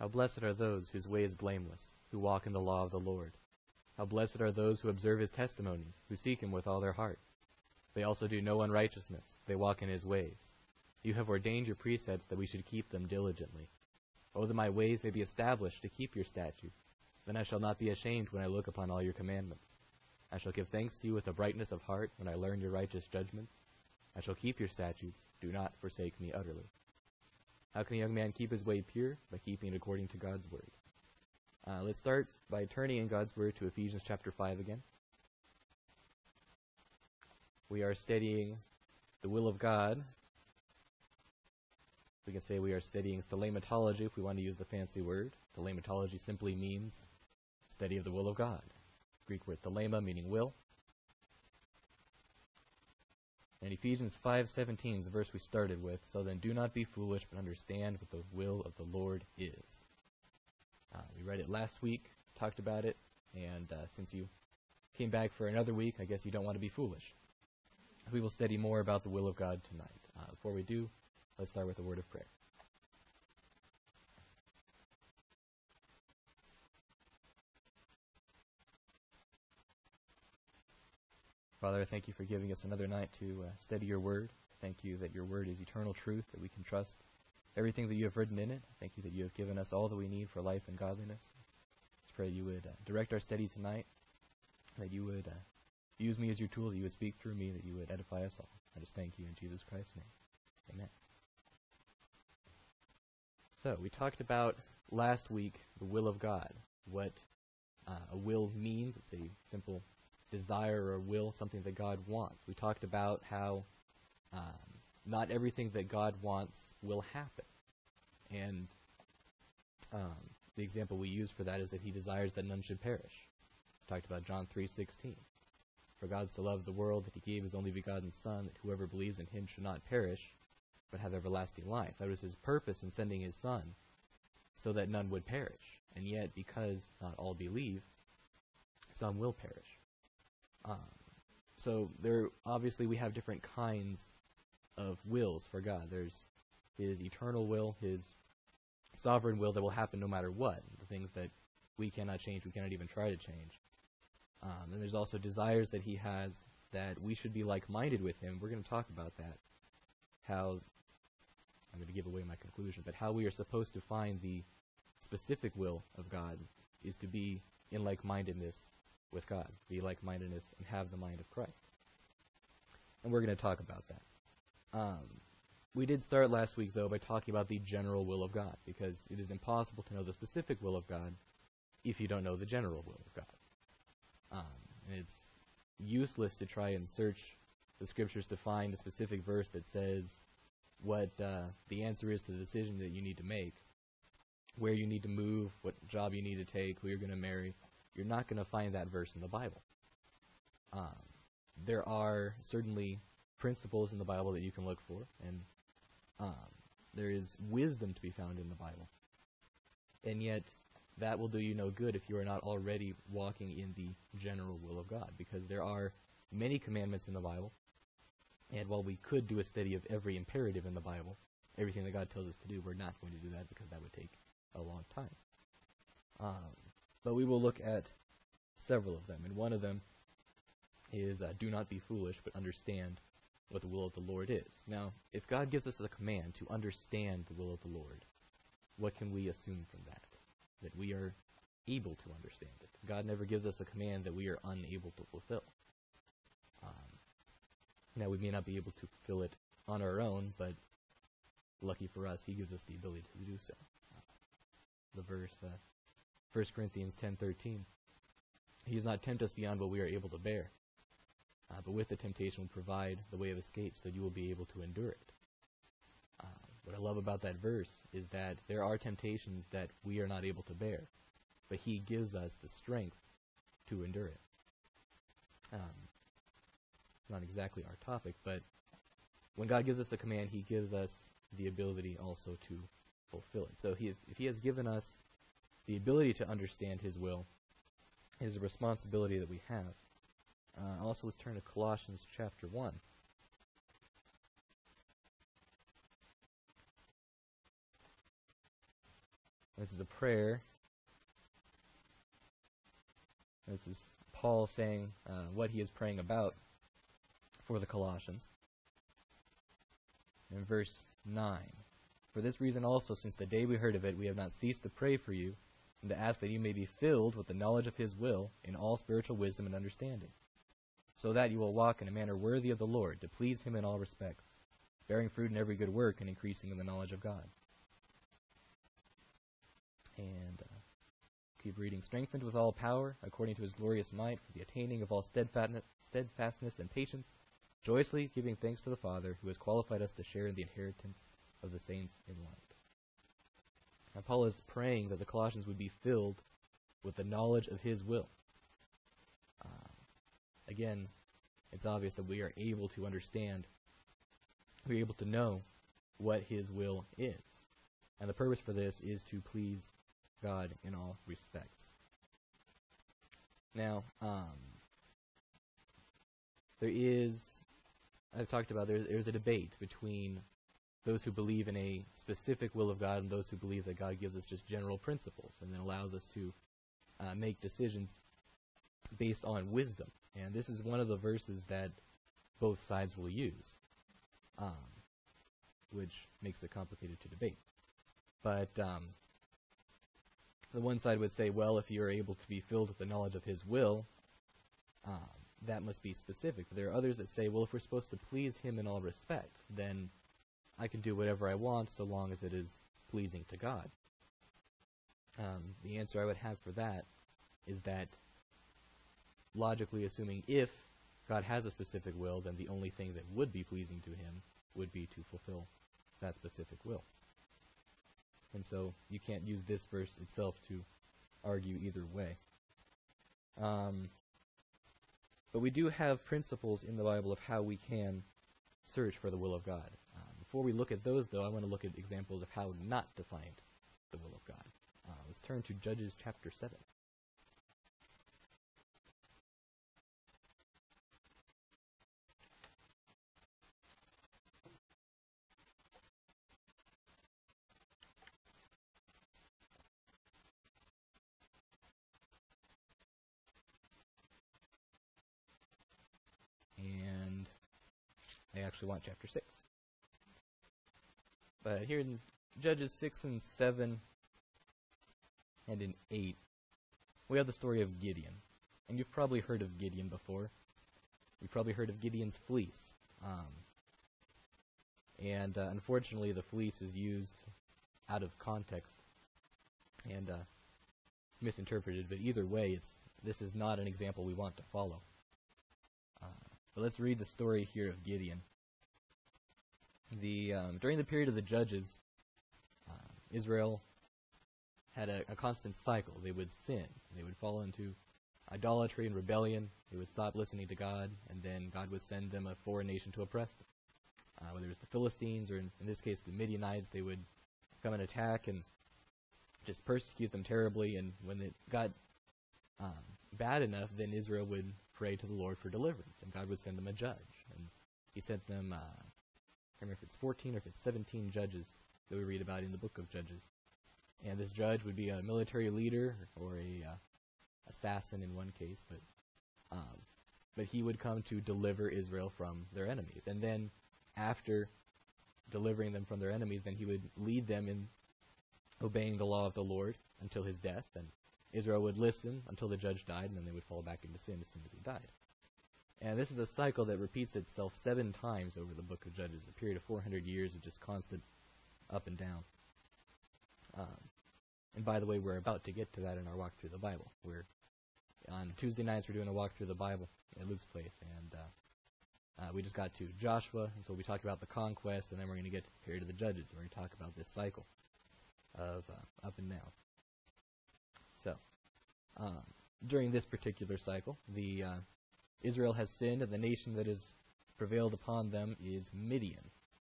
How blessed are those whose way is blameless, who walk in the law of the Lord. How blessed are those who observe his testimonies, who seek him with all their heart. They also do no unrighteousness, they walk in his ways. You have ordained your precepts that we should keep them diligently. O that my ways may be established to keep your statutes. Then I shall not be ashamed when I look upon all your commandments. I shall give thanks to you with a brightness of heart when I learn your righteous judgments. I shall keep your statutes. Do not forsake me utterly. How can a young man keep his way pure? By keeping it according to God's word. Let's start by turning in God's word to Ephesians chapter 5 again. We are studying the will of God. We can say we are studying thelematology if we want to use the fancy word. Thelematology simply means study of the will of God. Greek word thelema meaning will. And Ephesians 5:17 is the verse we started with. So then do not be foolish, but understand what the will of the Lord is. We read it last week, talked about it, and since you came back for another week, I guess you don't want to be foolish. We will study more about the will of God tonight. Before we do, let's start with a word of prayer. Father, I thank you for giving us another night to study your word. Thank you that your word is eternal truth, that we can trust everything that you have written in it. Thank you that you have given us all that we need for life and godliness. Let's pray you would direct our study tonight, that you would use me as your tool, that you would speak through me, that you would edify us all. I just thank you in Jesus Christ's name. Amen. So, we talked about last week the will of God, what a will means. It's a simple desire or will, something that God wants. We talked about how not everything that God wants will happen. And the example we use for that is that he desires that none should perish. We talked about John 3:16. For God so loved the world that he gave his only begotten Son, that whoever believes in him should not perish, but have everlasting life. That was his purpose in sending his Son, so that none would perish. And yet, because not all believe, some will perish. So there, obviously, we have different kinds of wills for God. There's his eternal will, his sovereign will that will happen no matter what, the things that we cannot change, we cannot even try to change. And there's also desires that he has that we should be like-minded with him. We're going to talk about that. How, I'm going to give away my conclusion, but how we are supposed to find the specific will of God is to be in like-mindedness with God, be like-mindedness and have the mind of Christ. And we're going to talk about that. We did start last week, though, by talking about the general will of God, because it is impossible to know the specific will of God if you don't know the general will of God. And it's useless to try and search the Scriptures to find a specific verse that says what the answer is to the decision that you need to make, where you need to move, what job you need to take, who you're going to marry. You're not going to find that verse in the Bible. There are certainly principles in the Bible that you can look for, and there is wisdom to be found in the Bible. And yet, that will do you no good if you are not already walking in the general will of God, because there are many commandments in the Bible, and while we could do a study of every imperative in the Bible, everything that God tells us to do, we're not going to do that because that would take a long time. But we will look at several of them, and one of them is do not be foolish, but understand what the will of the Lord is. Now, if God gives us a command to understand the will of the Lord, what can we assume from that? That we are able to understand it. God never gives us a command that we are unable to fulfill. Now, we may not be able to fulfill it on our own, but lucky for us, he gives us the ability to do so. The verse, 1 Corinthians 10:13, he does not tempt us beyond what we are able to bear, but with the temptation will provide the way of escape so that you will be able to endure it. What I love about that verse is that there are temptations that we are not able to bear, but he gives us the strength to endure it. Not exactly our topic, but when God gives us a command, he gives us the ability also to fulfill it. So if he has given us the ability to understand his will, it is a responsibility that we have. Also, let's turn to Colossians chapter 1. This is a prayer. This is Paul saying what he is praying about for the Colossians. In verse 9, "For this reason also, since the day we heard of it, we have not ceased to pray for you, and to ask that you may be filled with the knowledge of His will in all spiritual wisdom and understanding, so that you will walk in a manner worthy of the Lord, to please Him in all respects, bearing fruit in every good work and increasing in the knowledge of God." And keep reading. "Strengthened with all power, according to His glorious might, for the attaining of all steadfastness and patience, joyously giving thanks to the Father, who has qualified us to share in the inheritance of the saints in light." Now Paul is praying that the Colossians would be filled with the knowledge of His will. Again, it's obvious that we are able to understand, we are able to know what His will is. And the purpose for this is to please God in all respects. Now, I've talked about there's a debate between those who believe in a specific will of God and those who believe that God gives us just general principles and then allows us to make decisions based on wisdom. And this is one of the verses that both sides will use, which makes it complicated to debate. But the one side would say, well, if you're able to be filled with the knowledge of His will, that must be specific. But there are others that say, well, if we're supposed to please Him in all respects, then I can do whatever I want so long as it is pleasing to God. The answer I would have for that is that, logically assuming if God has a specific will, then the only thing that would be pleasing to Him would be to fulfill that specific will. And so you can't use this verse itself to argue either way. But we do have principles in the Bible of how we can search for the will of God. Before we look at those, though, I want to look at examples of how not to find the will of God. Let's turn to Judges chapter 7. And I actually want chapter 6. But here in Judges 6 and 7 and in 8, we have the story of Gideon. And you've probably heard of Gideon before. You've probably heard of Gideon's fleece. Unfortunately, the fleece is used out of context and misinterpreted. But either way, this is not an example we want to follow. But let's read the story here of Gideon. During the period of the Judges, Israel had a constant cycle. They would sin. They would fall into idolatry and rebellion. They would stop listening to God, and then God would send them a foreign nation to oppress them. Whether it was the Philistines or, in this case, the Midianites, they would come and attack and just persecute them terribly. And when it got bad enough, then Israel would pray to the Lord for deliverance, and God would send them a judge. And He sent them, I can't remember if it's 14 or if it's 17 judges that we read about in the book of Judges. And this judge would be a military leader or a assassin in one case, but he would come to deliver Israel from their enemies. And then after delivering them from their enemies, then he would lead them in obeying the law of the Lord until his death. And Israel would listen until the judge died, and then they would fall back into sin as soon as he died. And this is a cycle that repeats itself 7 times over the book of Judges, a period of 400 years of just constant up and down. And by the way, we're about to get to that in our walk through the Bible. On Tuesday nights, we're doing a walk through the Bible at Luke's place, and we just got to Joshua, and so we talk about the conquest, and then we're going to get to the period of the Judges. We're going to talk about this cycle of up and down. So, during this particular cycle, Israel has sinned, and the nation that has prevailed upon them is Midian.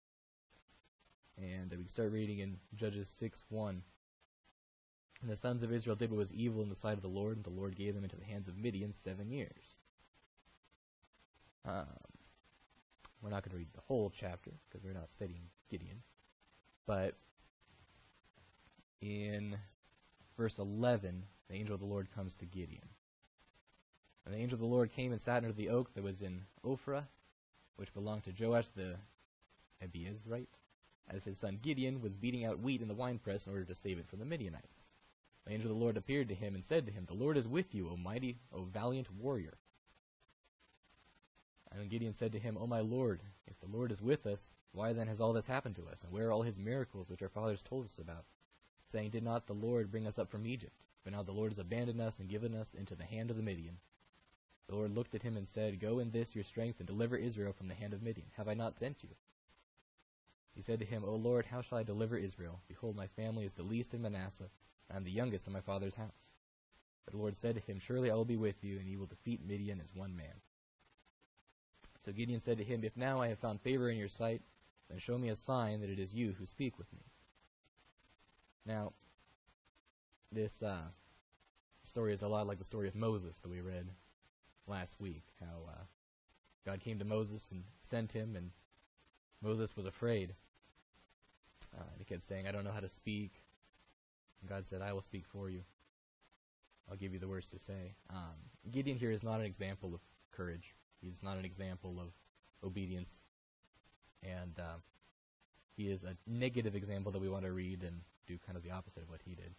And we start reading in Judges 6:1. "And the sons of Israel did what was evil in the sight of the Lord, and the Lord gave them into the hands of Midian 7 years." We're not going to read the whole chapter, because we're not studying Gideon. But in verse 11, the angel of the Lord comes to Gideon. And the angel of the Lord came and sat under the oak that was in Ophrah, which belonged to Joash the Abiezrite, as his son Gideon was beating out wheat in the winepress in order to save it from the Midianites. The angel of the Lord appeared to him and said to him, "The Lord is with you, O mighty, O valiant warrior." And then Gideon said to him, "O my Lord, if the Lord is with us, why then has all this happened to us? And where are all his miracles which our fathers told us about, saying, Did not the Lord bring us up from Egypt? But now the Lord has abandoned us and given us into the hand of the Midian." The Lord looked at him and said, "Go in this your strength and deliver Israel from the hand of Midian. Have I not sent you?" He said to him, "O Lord, how shall I deliver Israel? Behold, my family is the least in Manasseh, and I am the youngest in my father's house." But the Lord said to him, "Surely I will be with you, and you will defeat Midian as one man." So Gideon said to him, "If now I have found favor in your sight, then show me a sign that it is you who speak with me." Now, this story is a lot like the story of Moses that we read last week, how God came to Moses and sent him, and Moses was afraid. And he kept saying, "I don't know how to speak." And God said, "I will speak for you. I'll give you the words to say." Gideon here is not an example of courage. He's not an example of obedience. And he is a negative example that we want to read and do kind of the opposite of what he did.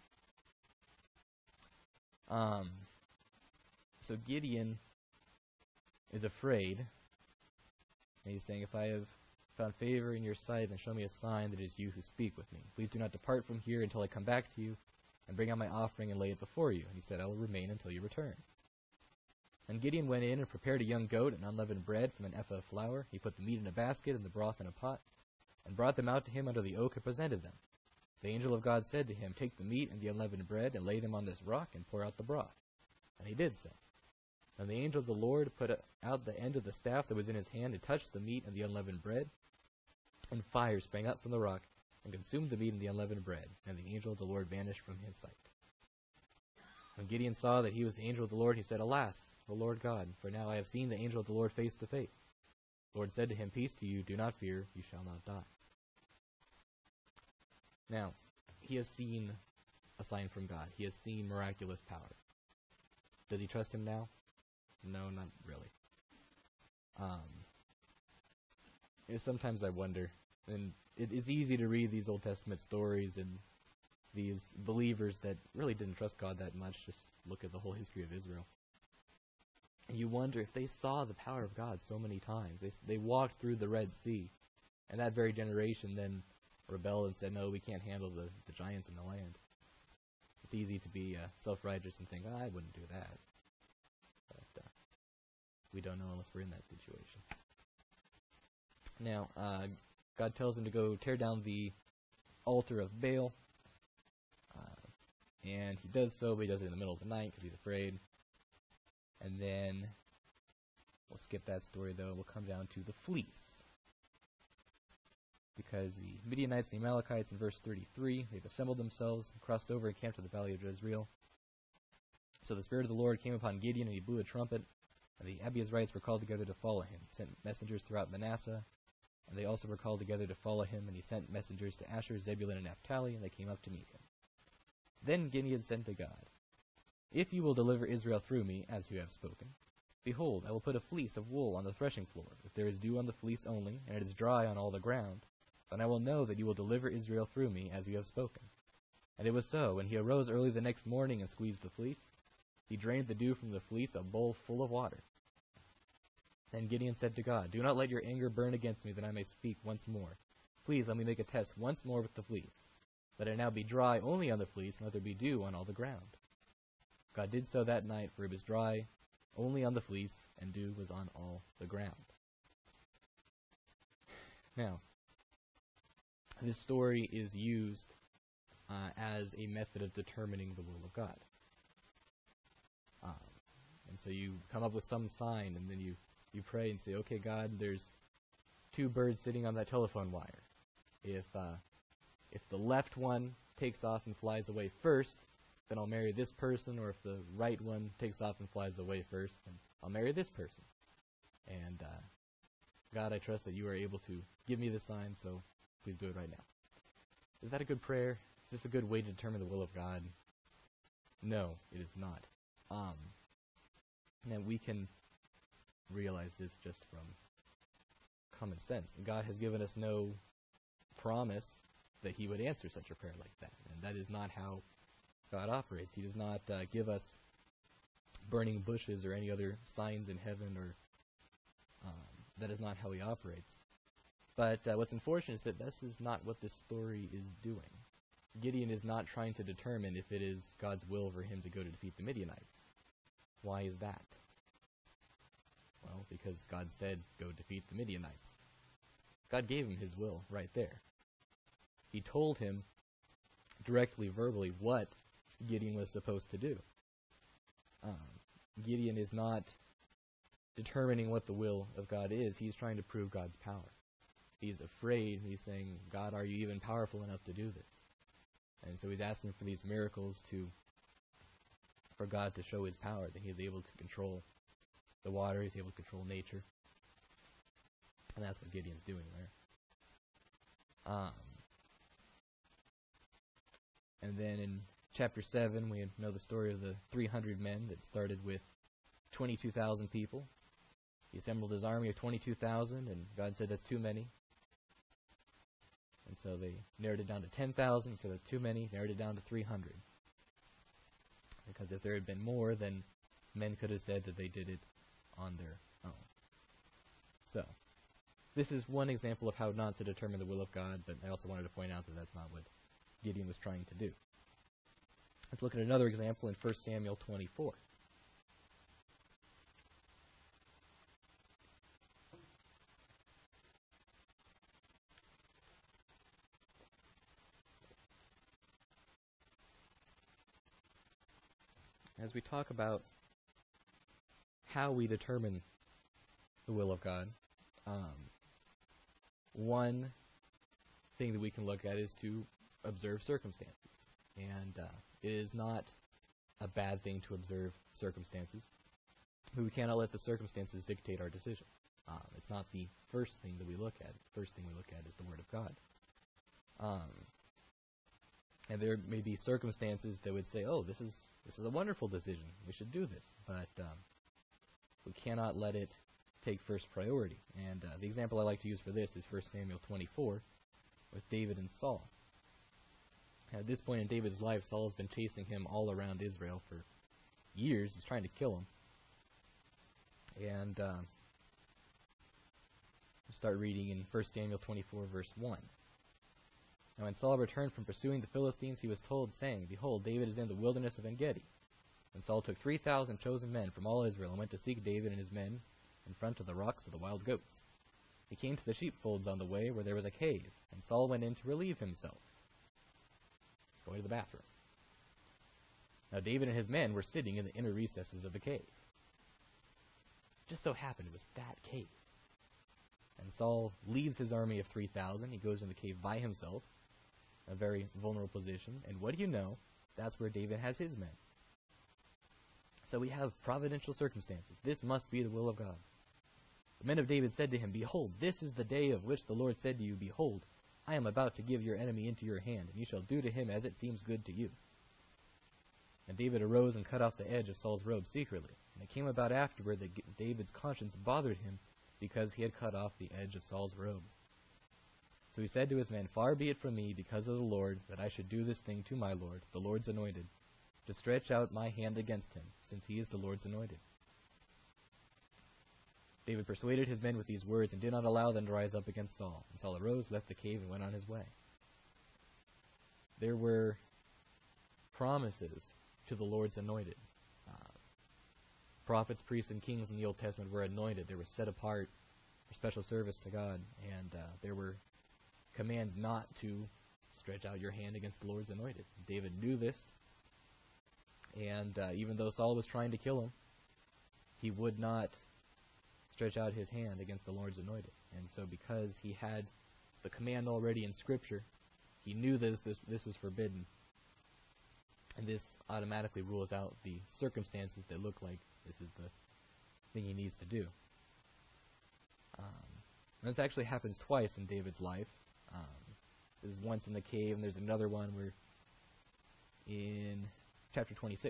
So Gideon is afraid. And he's saying, "If I have found favor in your sight, then show me a sign that it is you who speak with me. Please do not depart from here until I come back to you and bring out my offering and lay it before you." And he said, "I will remain until you return." And Gideon went in and prepared a young goat and unleavened bread from an ephah of flour. He put the meat in a basket and the broth in a pot, and brought them out to him under the oak and presented them. The angel of God said to him, "Take the meat and the unleavened bread and lay them on this rock and pour out the broth." And he did so. And the angel of the Lord put out the end of the staff that was in his hand and touched the meat and the unleavened bread, and fire sprang up from the rock and consumed the meat and the unleavened bread, and the angel of the Lord vanished from his sight. When Gideon saw that he was the angel of the Lord, he said, "Alas, O Lord God, for now I have seen the angel of the Lord face to face." The Lord said to him, "Peace to you, do not fear, you shall not die." Now, he has seen a sign from God. He has seen miraculous power. Does he trust him now? No, not really. Sometimes I wonder, and it's easy to read these Old Testament stories and these believers that really didn't trust God that much. Just look at the whole history of Israel. And you wonder if they saw the power of God so many times. They walked through the Red Sea, and that very generation then rebelled and said, "No, we can't handle the giants in the land." It's easy to be self-righteous and think, "I wouldn't do that." But we don't know unless we're in that situation. Now, God tells him to go tear down the altar of Baal. And he does so, but he does it in the middle of the night because he's afraid. And then, we'll skip that story though, we'll come down to the fleece. Because the Midianites and the Amalekites in verse 33, they've assembled themselves and crossed over and camped in the valley of Jezreel. So the Spirit of the Lord came upon Gideon, and he blew a trumpet, and the Abiezrites were called together to follow him. He sent messengers throughout Manasseh, and they also were called together to follow him, and he sent messengers to Asher, Zebulun, and Naphtali, and they came up to meet him. Then Gideon said to God, "If you will deliver Israel through me, as you have spoken, behold, I will put a fleece of wool on the threshing floor. If there is dew on the fleece only, and it is dry on all the ground, then I will know that you will deliver Israel through me, as you have spoken." And it was so. When he arose early the next morning and squeezed the fleece, he drained the dew from the fleece, a bowl full of water. Then Gideon said to God, "Do not let your anger burn against me, that I may speak once more. Please let me make a test once more with the fleece. Let it now be dry only on the fleece, and let there be dew on all the ground." God did so that night, for it was dry only on the fleece, and dew was on all the ground. Now, this story is used as a method of determining the will of God. And so you come up with some sign, and then you pray and say, "Okay, God, there's two birds sitting on that telephone wire. If the left one takes off and flies away first, then I'll marry this person, or if the right one takes off and flies away first, then I'll marry this person. And God, I trust that you are able to give me the sign, so please do it right now." Is that a good prayer? Is this a good way to determine the will of God? No, it is not. And we can realize this just from common sense. God has given us no promise that he would answer such a prayer like that. And that is not how God operates. He does not give us burning bushes or any other signs in heaven, or that is not how he operates. But what's unfortunate is that this is not what this story is doing. Gideon is not trying to determine if it is God's will for him to go to defeat the Midianites. Why is that? Well, because God said, go defeat the Midianites. God gave him his will right there. He told him directly, verbally, what Gideon was supposed to do. Gideon is not determining what the will of God is. He's trying to prove God's power. He's afraid. He's saying, God, are you even powerful enough to do this? And so he's asking for these miracles for God to show his power, that he is able to control the water, he's able to control nature. And that's what Gideon's doing there. And then in chapter 7, we know the story of the 300 men that started with 22,000 people. He assembled his army of 22,000, and God said, that's too many. And so they narrowed it down to 10,000. He said, that's too many. Narrowed it down to 300. Because if there had been more, then men could have said that they did it on their own. So, this is one example of how not to determine the will of God, but I also wanted to point out that that's not what Gideon was trying to do. Let's look at another example in 1 Samuel 24. As we talk about how we determine the will of God, one thing that we can look at is to observe circumstances. And it is not a bad thing to observe circumstances, but we cannot let the circumstances dictate our decision. It's not the first thing that we look at. The first thing we look at is the Word of God. And there may be circumstances that would say, oh, this is a wonderful decision. We should do this. But we cannot let it take first priority. And the example I like to use for this is 1 Samuel 24 with David and Saul. At this point in David's life, Saul has been chasing him all around Israel for years. He's trying to kill him. And we'll start reading in 1 Samuel 24, verse 1. Now when Saul returned from pursuing the Philistines, he was told, saying, behold, David is in the wilderness of En-gedi. And Saul took 3,000 chosen men from all Israel and went to seek David and his men in front of the rocks of the wild goats. He came to the sheepfolds on the way where there was a cave, and Saul went in to relieve himself. He's going to the bathroom. Now David and his men were sitting in the inner recesses of the cave. It just so happened it was that cave. And Saul leaves his army of 3,000. He goes in the cave by himself, a very vulnerable position. And what do you know? That's where David has his men. So we have providential circumstances. This must be the will of God. The men of David said to him, behold, this is the day of which the Lord said to you, behold, I am about to give your enemy into your hand, and you shall do to him as it seems good to you. And David arose and cut off the edge of Saul's robe secretly. And it came about afterward that David's conscience bothered him because he had cut off the edge of Saul's robe. So he said to his men, far be it from me, because of the Lord, that I should do this thing to my Lord, the Lord's anointed, to stretch out my hand against him, since he is the Lord's anointed. David persuaded his men with these words and did not allow them to rise up against Saul. And Saul arose, left the cave, and went on his way. There were promises to the Lord's anointed. Prophets, priests, and kings in the Old Testament were anointed. They were set apart for special service to God. And there were commands not to stretch out your hand against the Lord's anointed. David knew this. And even though Saul was trying to kill him, he would not stretch out his hand against the Lord's anointed. And so because he had the command already in Scripture, he knew this was forbidden. And this automatically rules out the circumstances that look like this is the thing he needs to do. This actually happens twice in David's life. There's once in the cave, and there's another one where in chapter 26.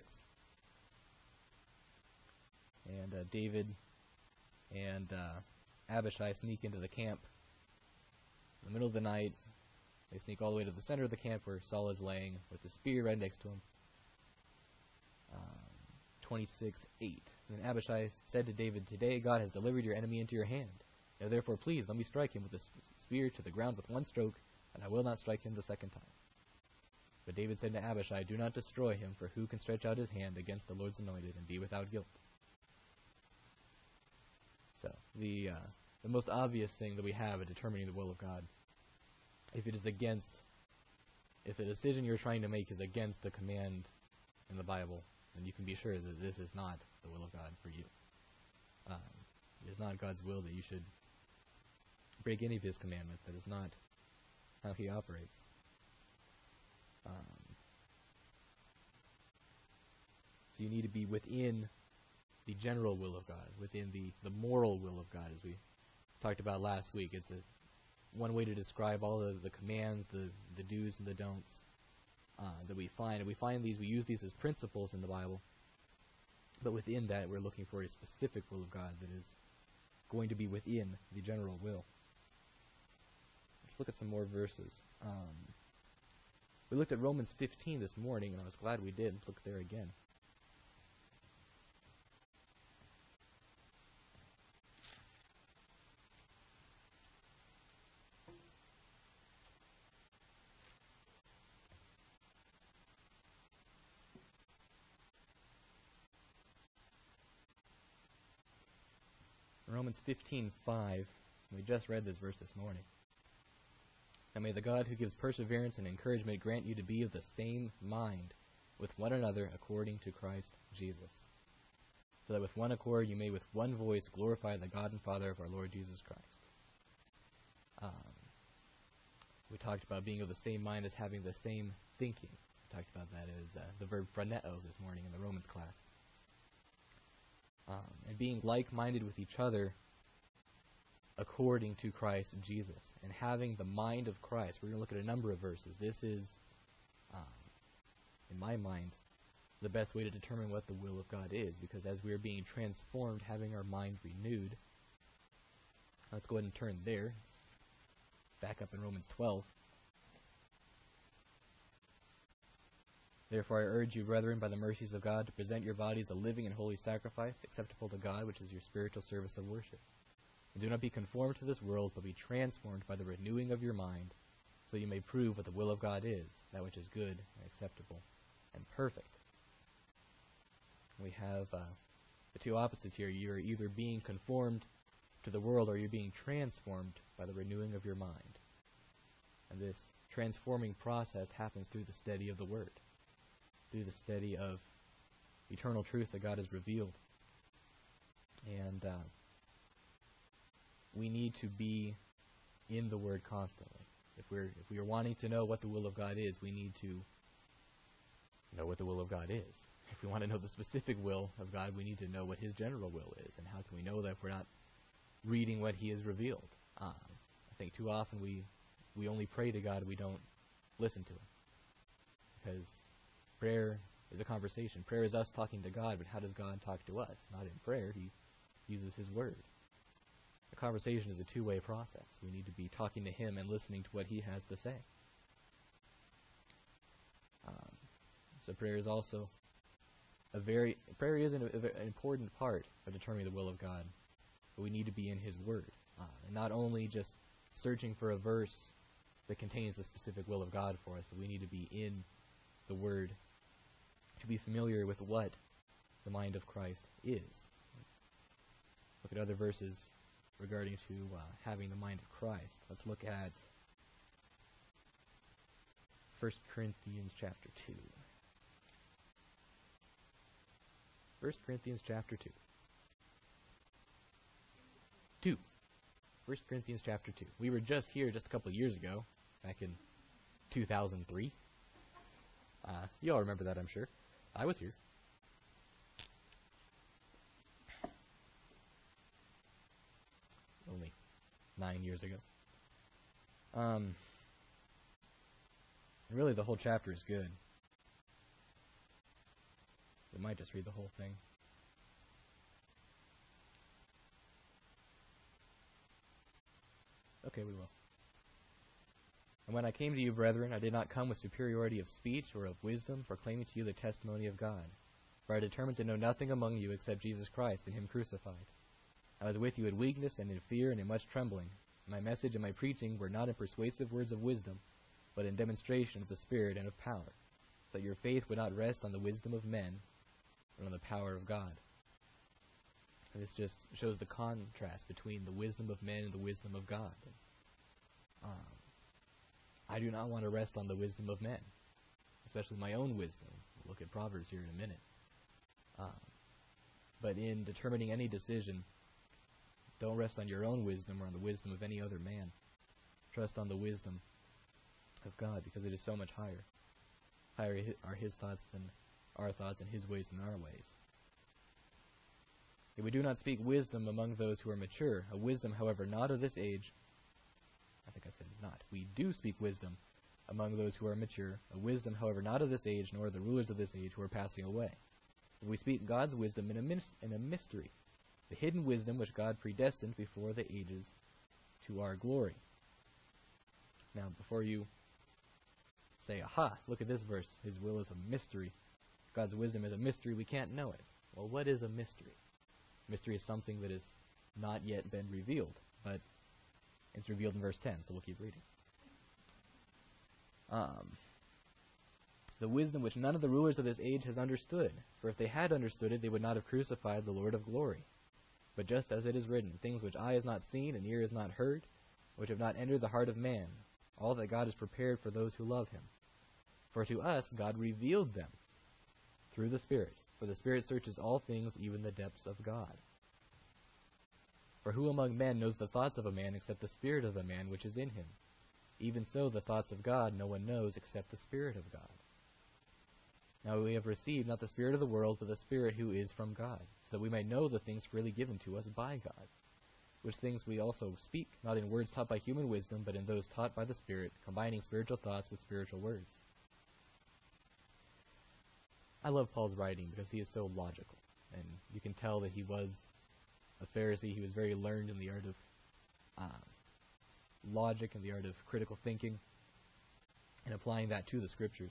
And David and Abishai sneak into the camp in the middle of the night. They sneak all the way to the center of the camp where Saul is laying with the spear right next to him. 26:8. And Abishai said to David, "Today God has delivered your enemy into your hand. Now therefore please let me strike him with the spear to the ground with one stroke, and I will not strike him the second time." But David said to Abishai, "Do not destroy him, for who can stretch out his hand against the Lord's anointed and be without guilt?" So the most obvious thing that we have in determining the will of God, if the decision you're trying to make is against the command in the Bible, then you can be sure that this is not the will of God for you. It is not God's will that you should break any of His commandments. That is not how He operates. So you need to be within the general will of God, within the moral will of God, as we talked about last week. It's one way to describe all of the commands, the do's and the don'ts that we find. And we use these as principles in the Bible. But within that, we're looking for a specific will of God that is going to be within the general will. Let's look at some more verses. We looked at Romans 15 this morning, and I was glad we did. Let's look there again. Romans 15:5. We just read this verse this morning. "And may the God who gives perseverance and encouragement grant you to be of the same mind with one another according to Christ Jesus, so that with one accord you may with one voice glorify the God and Father of our Lord Jesus Christ." We talked about being of the same mind as having the same thinking. We talked about that as the verb phroneo this morning in the Romans class. And being like-minded with each other according to Christ Jesus, and having the mind of Christ. We're going to look at a number of verses. This is, in my mind, the best way to determine what the will of God is, because as we are being transformed, having our mind renewed, let's go ahead and turn there. Back up in Romans 12. "Therefore I urge you, brethren, by the mercies of God, to present your bodies a living and holy sacrifice, acceptable to God, which is your spiritual service of worship. And do not be conformed to this world, but be transformed by the renewing of your mind, so you may prove what the will of God is, that which is good and acceptable and perfect." We have the two opposites here. You're either being conformed to the world, or you're being transformed by the renewing of your mind. And this transforming process happens through the study of the Word, through the study of eternal truth that God has revealed. And we need to be in the Word constantly. If we are wanting to know what the will of God is, we need to know what the will of God is. If we want to know the specific will of God, we need to know what His general will is. And how can we know that if we're not reading what He has revealed? I think too often we only pray to God, we don't listen to Him. Because prayer is a conversation. Prayer is us talking to God, but how does God talk to us? Not in prayer. He uses His Word. The conversation is a two-way process. We need to be talking to Him and listening to what He has to say. So prayer is also prayer is an important part of determining the will of God. But we need to be in His Word. And not only just searching for a verse that contains the specific will of God for us, but we need to be in the Word to be familiar with what the mind of Christ is. Look at other verses regarding to having the mind of Christ. Let's look at 1 Corinthians chapter 2. 1 Corinthians chapter 2. 1 Corinthians chapter 2. We were just here just a couple of years ago, back in 2003. You all remember that, I'm sure. I was here. Only 9 years ago. And really the whole chapter is good. We might just read the whole thing. Okay, we will. And when I came to you, brethren, I did not come with superiority of speech or of wisdom, proclaiming to you the testimony of God. For I determined to know nothing among you except Jesus Christ and Him crucified. I was with you in weakness and in fear and in much trembling. My message and my preaching were not in persuasive words of wisdom, but in demonstration of the Spirit and of power, that your faith would not rest on the wisdom of men, but on the power of God. And this just shows the contrast between the wisdom of men and the wisdom of God. I do not want to rest on the wisdom of men, especially my own wisdom. We'll look at Proverbs here in a minute. But in determining any decision, don't rest on your own wisdom or on the wisdom of any other man. Trust on the wisdom of God, because it is so much higher. Higher are His thoughts than our thoughts, and His ways than our ways. If we do not speak wisdom among those who are mature, a wisdom, however, not of this age. I think I said not. We do speak wisdom among those who are mature, a wisdom, however, not of this age, nor the rulers of this age who are passing away. If we speak God's wisdom in a mystery, the hidden wisdom which God predestined before the ages to our glory. Now, before you say, aha, look at this verse, His will is a mystery. God's wisdom is a mystery, we can't know it. Well, what is a mystery? Mystery is something that has not yet been revealed, but it's revealed in verse 10, so we'll keep reading. The wisdom which none of the rulers of this age has understood, for if they had understood it, they would not have crucified the Lord of glory. But just as it is written, things which eye has not seen and ear has not heard, which have not entered the heart of man, all that God has prepared for those who love Him. For to us God revealed them through the Spirit, for the Spirit searches all things, even the depths of God. For who among men knows the thoughts of a man except the spirit of a man which is in him? Even so the thoughts of God no one knows except the Spirit of God. Now we have received not the spirit of the world, but the Spirit who is from God, so that we may know the things freely given to us by God, which things we also speak, not in words taught by human wisdom, but in those taught by the Spirit, combining spiritual thoughts with spiritual words. I love Paul's writing because he is so logical, and you can tell that he was a Pharisee. He was very learned in the art of logic and the art of critical thinking, and applying that to the Scriptures.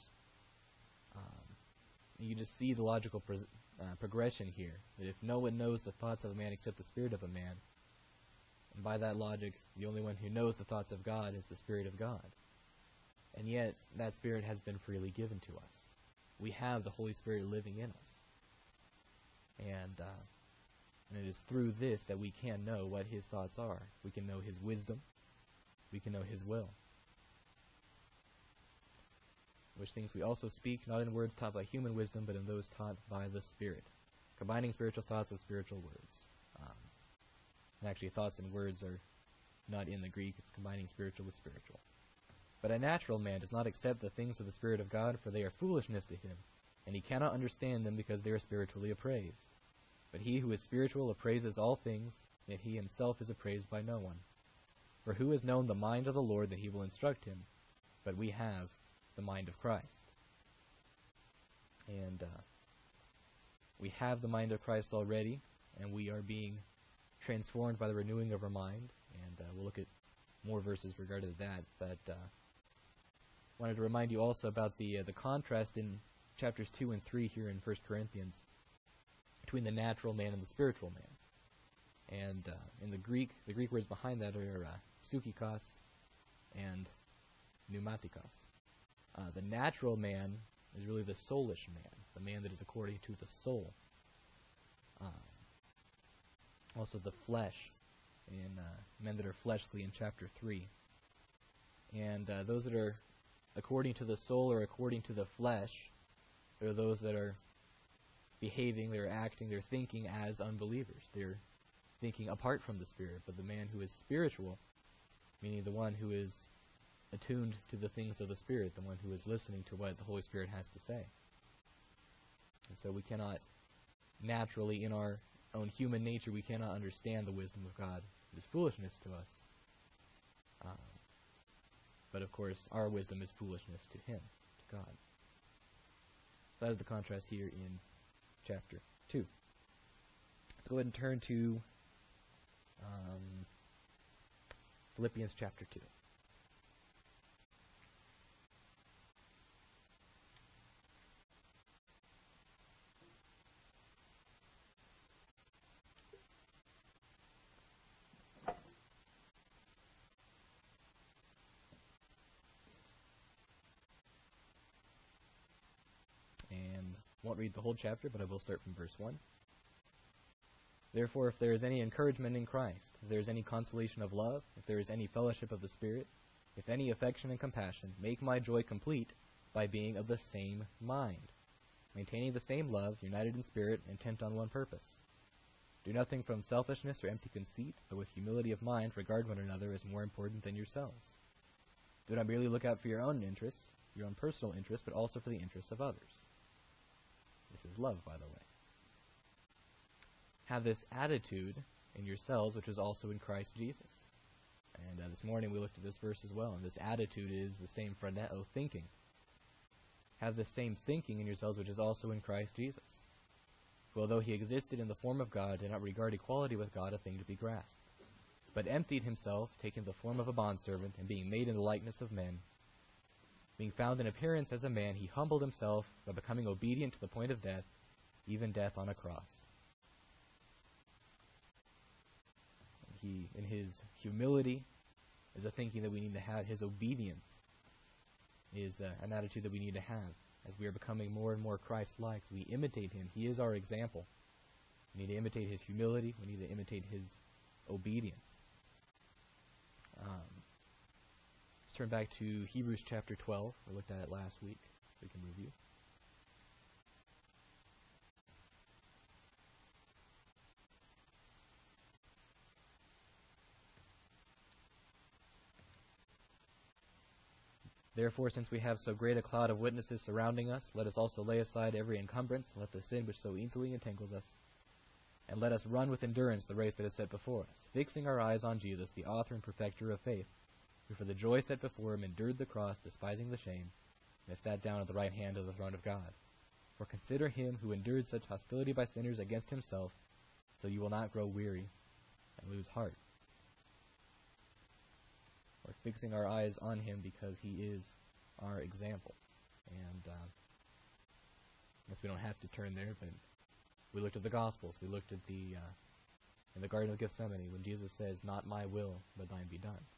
You just see the logical progression here, that if no one knows the thoughts of a man except the spirit of a man, and by that logic, the only one who knows the thoughts of God is the Spirit of God. And yet, that Spirit has been freely given to us. We have the Holy Spirit living in us. And it is through this that we can know what His thoughts are. We can know His wisdom. We can know His will. Which things we also speak, not in words taught by human wisdom, but in those taught by the Spirit, combining spiritual thoughts with spiritual words. And actually, thoughts and words are not in the Greek. It's combining spiritual with spiritual. But a natural man does not accept the things of the Spirit of God, for they are foolishness to him, and he cannot understand them because they are spiritually appraised. But he who is spiritual appraises all things, yet he himself is appraised by no one. For who has known the mind of the Lord that He will instruct him? But we have the mind of Christ. And we have the mind of Christ already, and we are being transformed by the renewing of our mind. And we'll look at more verses regarding that. But wanted to remind you also about the contrast in chapters 2 and 3 here in 1 Corinthians between the natural man and the spiritual man. And in the Greek words behind that are psychikos and pneumatikos. The natural man is really the soulish man, the man that is according to the soul. Also the flesh, in men that are fleshly in chapter 3. And those that are according to the soul or according to the flesh are those that are behaving, they're acting, they're thinking as unbelievers. They're thinking apart from the Spirit. But the man who is spiritual, meaning the one who is attuned to the things of the Spirit, the one who is listening to what the Holy Spirit has to say. And so we cannot naturally, in our own human nature, we cannot understand the wisdom of God. It is foolishness to us. But of course, our wisdom is foolishness to Him, to God. That is the contrast here in chapter 2. Let's go ahead and turn to Philippians chapter 2. And I won't read the whole chapter, but I will start from verse 1. Therefore, if there is any encouragement in Christ, if there is any consolation of love, if there is any fellowship of the Spirit, if any affection and compassion, make my joy complete by being of the same mind, maintaining the same love, united in spirit, intent on one purpose. Do nothing from selfishness or empty conceit, but with humility of mind regard one another as more important than yourselves. Do not merely look out for your own interests, your own personal interests, but also for the interests of others. This is love, by the way. Have this attitude in yourselves, which is also in Christ Jesus. And this morning we looked at this verse as well, and this attitude is the same phroneo, thinking. Have the same thinking in yourselves, which is also in Christ Jesus, who, although he existed in the form of God, did not regard equality with God a thing to be grasped, but emptied himself, taking the form of a bondservant, and being made in the likeness of men. Being found in appearance as a man, he humbled himself by becoming obedient to the point of death, even death on a cross. He, in his humility, is a thinking that we need to have. His obedience is an attitude that we need to have. As we are becoming more and more Christ-like, we imitate him. He is our example. We need to imitate his humility. We need to imitate his obedience. Let's turn back to Hebrews chapter 12. We looked at it last week. We can review. Therefore, since we have so great a cloud of witnesses surrounding us, let us also lay aside every encumbrance, and let the sin which so easily entangles us, and let us run with endurance the race that is set before us, fixing our eyes on Jesus, the author and perfecter of faith, who for the joy set before him endured the cross, despising the shame, and has sat down at the right hand of the throne of God. For consider him who endured such hostility by sinners against himself, so you will not grow weary and lose heart. We're fixing our eyes on him because he is our example. And I guess we don't have to turn there, but we looked at the Gospels. We looked at in the Garden of Gethsemane, when Jesus says, "Not my will, but thine be done."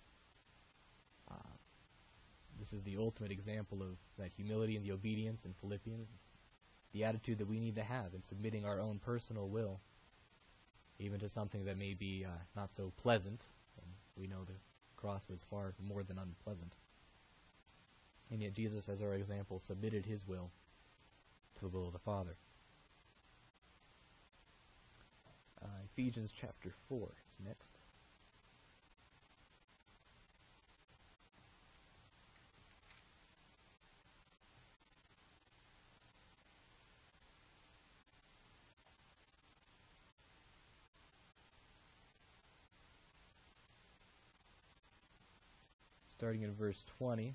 This is the ultimate example of that humility and the obedience in Philippians, the attitude that we need to have in submitting our own personal will, even to something that may be not so pleasant. And we know the cross was far more than unpleasant. And yet Jesus, as our example, submitted his will to the will of the Father. Ephesians chapter 4 is next. Starting in verse 20.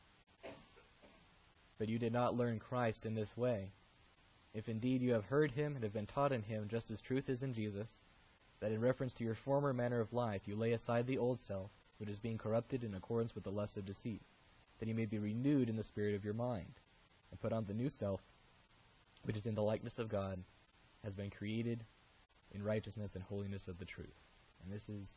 But you did not learn Christ in this way. If indeed you have heard him and have been taught in him, just as truth is in Jesus, that in reference to your former manner of life you lay aside the old self, which is being corrupted in accordance with the lust of deceit, that you may be renewed in the spirit of your mind, and put on the new self, which is in the likeness of God, has been created in righteousness and holiness of the truth. And this is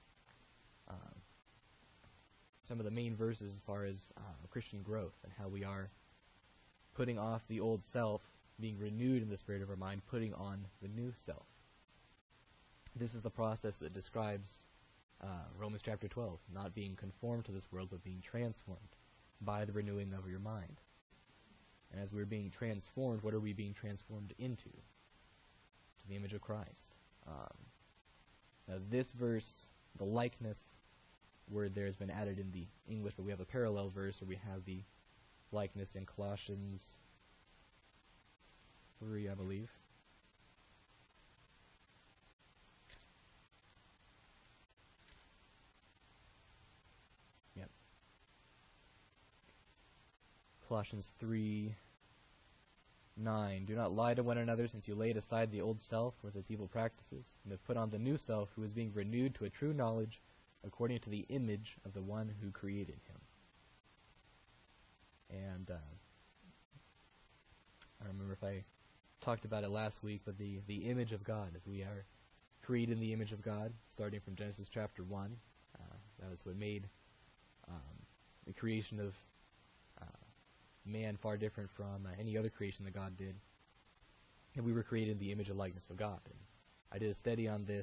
some of the main verses as far as Christian growth and how we are putting off the old self, being renewed in the spirit of our mind, putting on the new self. This is the process that describes Romans chapter 12, not being conformed to this world, but being transformed by the renewing of your mind. And as we're being transformed, what are we being transformed into? To the image of Christ. Now this verse, the likeness word there has been added in the English, but we have a parallel verse where we have the likeness in Colossians 3, I believe. Yep. Colossians 3, 9. Do not lie to one another, since you laid aside the old self with its evil practices, and have put on the new self, who is being renewed to a true knowledge according to the image of the one who created him. And I don't remember if I talked about it last week, but the image of God, as we are created in the image of God, starting from Genesis chapter 1. That was what made the creation of man far different from any other creation that God did. And we were created in the image and likeness of God. And I did a study on this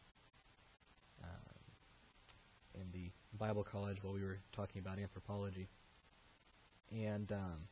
in the Bible college while we were talking about anthropology. And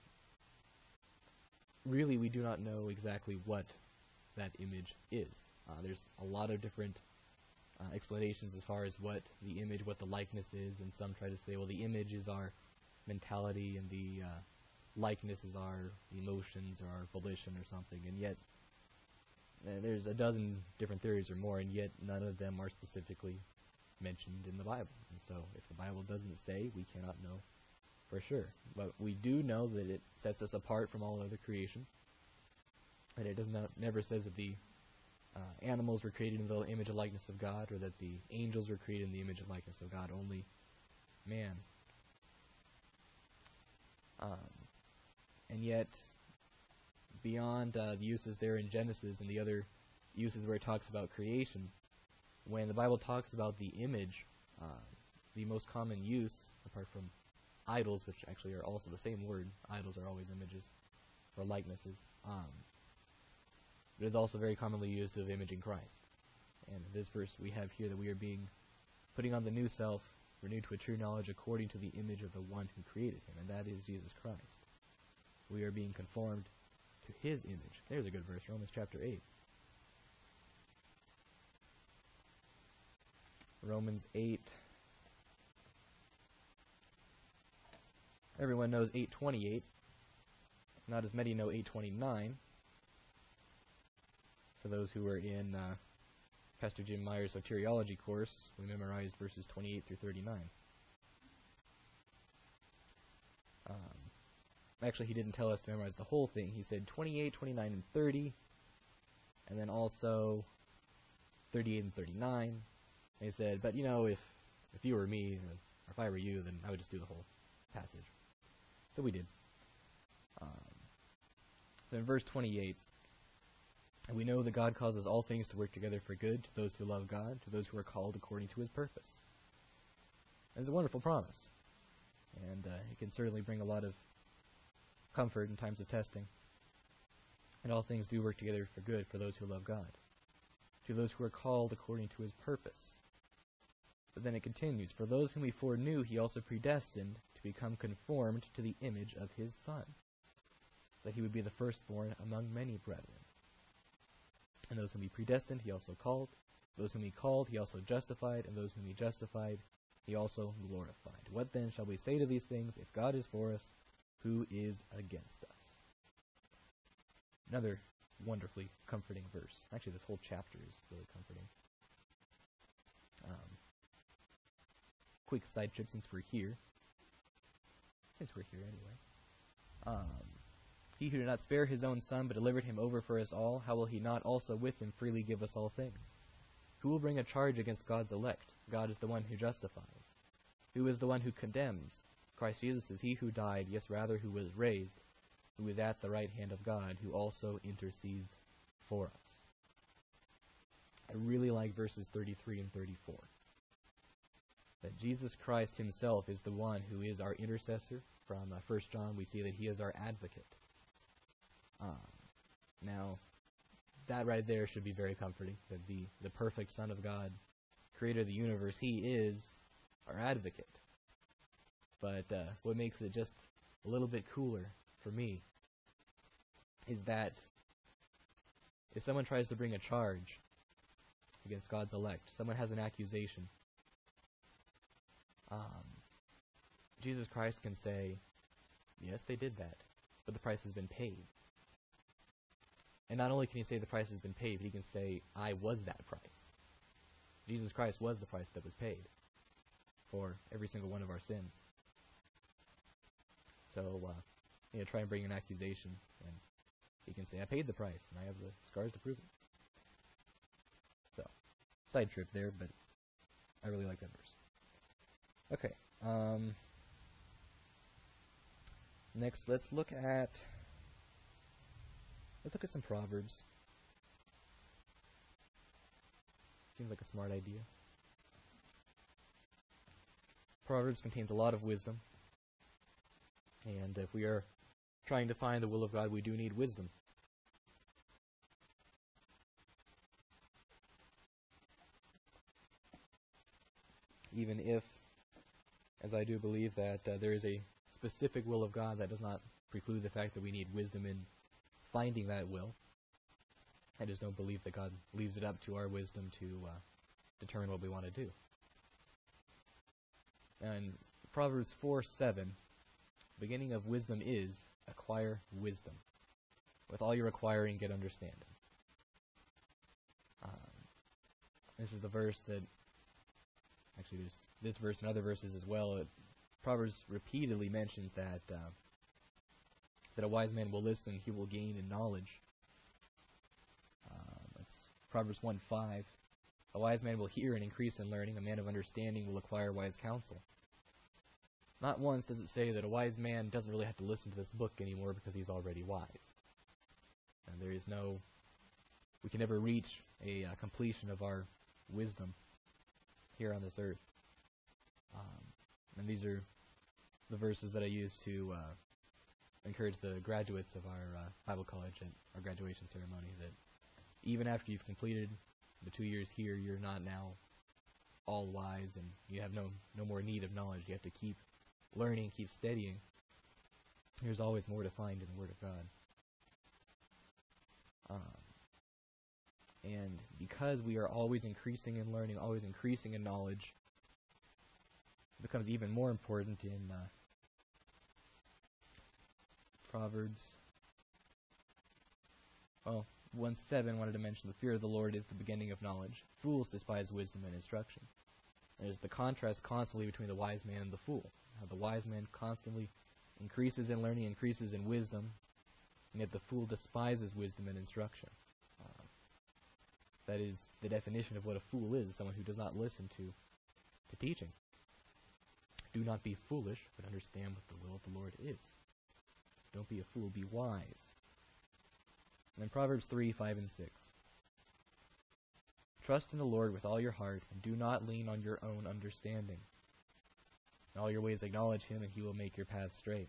really, we do not know exactly what that image is. There's a lot of different explanations as far as what the image, what the likeness is, and some try to say, well, the image is our mentality, and the likeness is our emotions or our volition or something, and yet there's a dozen different theories or more, and yet none of them are specifically mentioned in the Bible. And so if the Bible doesn't say, we cannot know for sure. But we do know that it sets us apart from all other creation, and it never says that the animals were created in the image and likeness of God, or that the angels were created in the image and likeness of God, only man. And yet, beyond the uses there in Genesis and the other uses where it talks about creation, when the Bible talks about the image, the most common use, apart from idols, which actually are also the same word, idols are always images or likenesses, it is also very commonly used of imaging Christ. And in this verse we have here that we are being putting on the new self, renewed to a true knowledge according to the image of the one who created him, and that is Jesus Christ. We are being conformed to his image. There's a good verse, Romans chapter 8. Romans 8. Everyone knows 8:28. Not as many know 8:29. For those who were in Pastor Jim Meyer's soteriology course, we memorized verses 28 through 39. Actually, he didn't tell us to memorize the whole thing. He said 28, 29, and 30, and then also 38 and 39. And he said, but if you were me, or if I were you, then I would just do the whole passage. So we did. Then verse 28, and we know that God causes all things to work together for good to those who love God, to those who are called according to his purpose. It's a wonderful promise, and it can certainly bring a lot of comfort in times of testing. And all things do work together for good for those who love God, to those who are called according to his purpose. But then it continues, for those whom he foreknew, he also predestined to become conformed to the image of his Son, that he would be the firstborn among many brethren. And those whom he predestined, he also called. Those whom he called, he also justified. And those whom he justified, he also glorified. What then shall we say to these things? If God is for us, who is against us? Another wonderfully comforting verse. Actually, this whole chapter is really comforting. Quick side trip since we're here. Anyway. He who did not spare his own Son, but delivered him over for us all, how will he not also with him freely give us all things? Who will bring a charge against God's elect? God is the one who justifies. Who is the one who condemns? Christ Jesus is he who died, yes, rather, who was raised, who is at the right hand of God, who also intercedes for us. I really like verses 33 and 34. That Jesus Christ himself is the one who is our intercessor. From 1 John, we see that he is our advocate. Now, that right there should be very comforting, that the perfect Son of God, creator of the universe, he is our advocate. But what makes it just a little bit cooler for me is that if someone tries to bring a charge against God's elect, someone has an accusation, Jesus Christ can say, yes, they did that, but the price has been paid. And not only can he say the price has been paid, but he can say, I was that price. Jesus Christ was the price that was paid for every single one of our sins. So, try and bring an accusation, and he can say, I paid the price, and I have the scars to prove it. So, side trip there, but I really like that verse. Okay. Next, let's look at some Proverbs. Seems like a smart idea. Proverbs contains a lot of wisdom, and if we are trying to find the will of God, we do need wisdom. Even if, as I do believe, that there is a specific will of God, that does not preclude the fact that we need wisdom in finding that will. I just don't believe that God leaves it up to our wisdom to determine what we want to do. And Proverbs 4:7, beginning of wisdom is, acquire wisdom. With all you're acquiring, get understanding. This is the verse that, actually there's this verse and other verses as well. Proverbs repeatedly mentions that a wise man will listen, he will gain in knowledge. That's Proverbs 1:5. A wise man will hear and increase in learning. A man of understanding will acquire wise counsel. Not once does it say that a wise man doesn't really have to listen to this book anymore because he's already wise. And there is we can never reach a completion of our wisdom here on this earth. And these are the verses that I use to encourage the graduates of our Bible college at our graduation ceremony, that even after you've completed the 2 years here, you're not now all wise and you have no more need of knowledge. You have to keep learning, keep studying. There's always more to find in the Word of God. And because we are always increasing in learning, always increasing in knowledge, it becomes even more important in Proverbs 1:7. Wanted to mention the fear of the Lord is the beginning of knowledge. Fools despise wisdom and instruction. There's the contrast constantly between the wise man and the fool. How the wise man constantly increases in learning, increases in wisdom, and yet the fool despises wisdom and instruction. That is the definition of what a fool is, someone who does not listen to teaching. Do not be foolish, but understand what the will of the Lord is. Don't be a fool, be wise. And then Proverbs 3:5 and 6. Trust in the Lord with all your heart, and do not lean on your own understanding. In all your ways acknowledge Him, and He will make your path straight.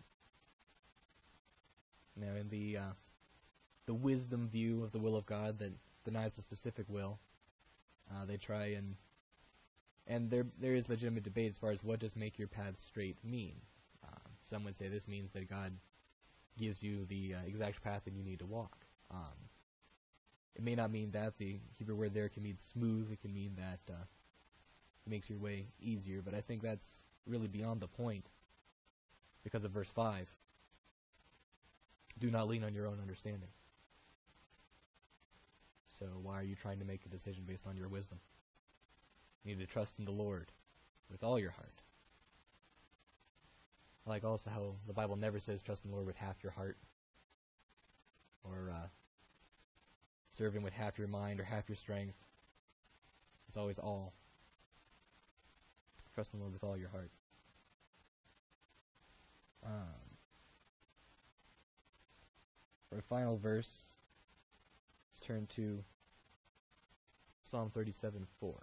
Now, in the wisdom view of the will of God that denies the specific will, they try and there is legitimate debate as far as what does make your path straight mean. Some would say this means that God gives you the exact path that you need to walk. It may not mean that. The Hebrew word there can mean smooth. It can mean that it makes your way easier. But I think that's really beyond the point because of verse 5. Do not lean on your own understanding. So why are you trying to make a decision based on your wisdom? You need to trust in the Lord with all your heart. I like also how the Bible never says trust in the Lord with half your heart, or serve Him with half your mind or half your strength. It's always all. Trust in the Lord with all your heart. For the final verse, let's turn to Psalm 37:4.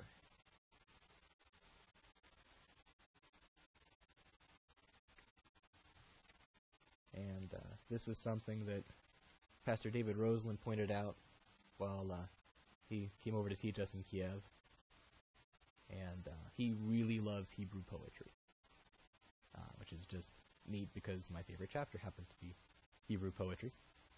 And this was something that Pastor David Roseland pointed out while he came over to teach us in Kiev. And he really loves Hebrew poetry, which is just neat because my favorite chapter happens to be Hebrew poetry.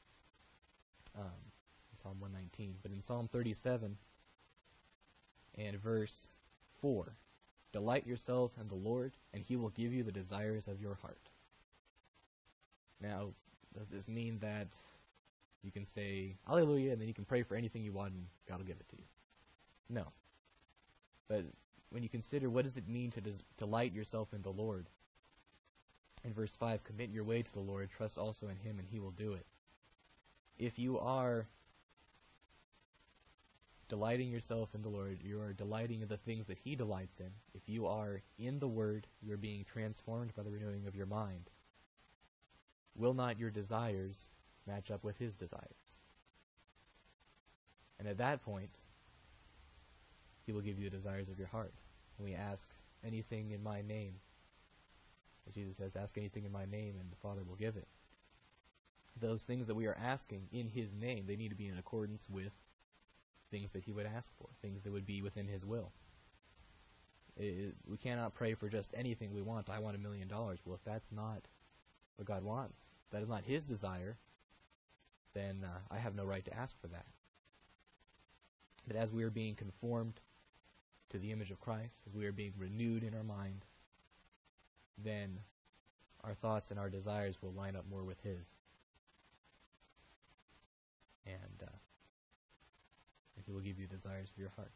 Psalm 119. But in Psalm 37 and verse 4, delight yourself in the Lord, and He will give you the desires of your heart. Now, does this mean that you can say hallelujah and then you can pray for anything you want and God will give it to you? No. But when you consider what does it mean to delight yourself in the Lord, in verse 5, commit your way to the Lord, trust also in Him, and He will do it. If you are delighting yourself in the Lord, you are delighting in the things that He delights in. If you are in the Word, you are being transformed by the renewing of your mind. Will not your desires match up with His desires? And at that point, He will give you the desires of your heart. When we ask anything in my name, as Jesus says, ask anything in my name and the Father will give it. Those things that we are asking in His name, they need to be in accordance with things that He would ask for, things that would be within His will. We cannot pray for just anything we want. I want $1 million. Well, if that's not what God wants, that is not His desire, then I have no right to ask for that. But as we are being conformed to the image of Christ, as we are being renewed in our mind, then our thoughts and our desires will line up more with His. And He will give you desires of your heart.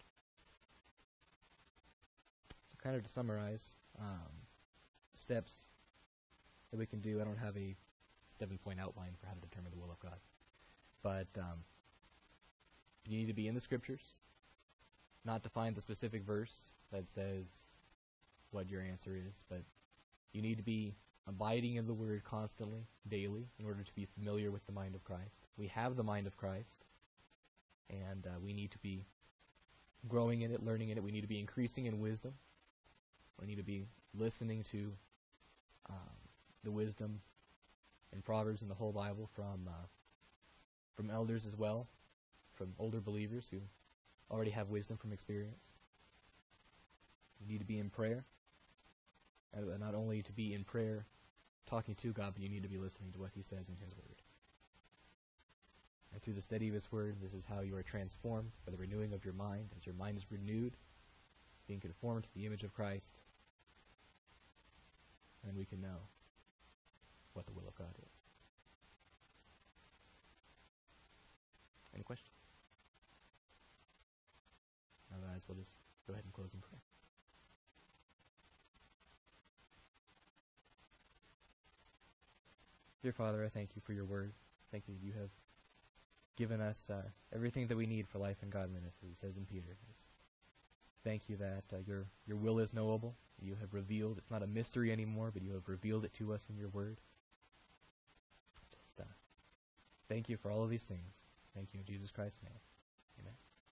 So kind of to summarize, steps that we can do. I don't have a 7-point outline for how to determine the will of God. But you need to be in the Scriptures, not to find the specific verse that says what your answer is, but you need to be abiding in the Word constantly, daily, in order to be familiar with the mind of Christ. We have the mind of Christ, and we need to be growing in it, learning in it. We need to be increasing in wisdom. We need to be listening to the wisdom in Proverbs and the whole Bible from elders as well, from older believers who already have wisdom from experience. You need to be in prayer. And not only to be in prayer, talking to God, but you need to be listening to what He says in His Word. And through the study of His Word, this is how you are transformed by the renewing of your mind. As your mind is renewed, being conformed to the image of Christ, and we can know what the will of God is. Any questions? Otherwise, we'll just go ahead and close in prayer. Dear Father, I thank You for Your Word. Thank You that You have given us everything that we need for life and godliness, as it says in Peter. Thank You that Your will is knowable. You have revealed, it's not a mystery anymore, but You have revealed it to us in Your Word. Just thank You for all of these things. Thank You in Jesus Christ's name.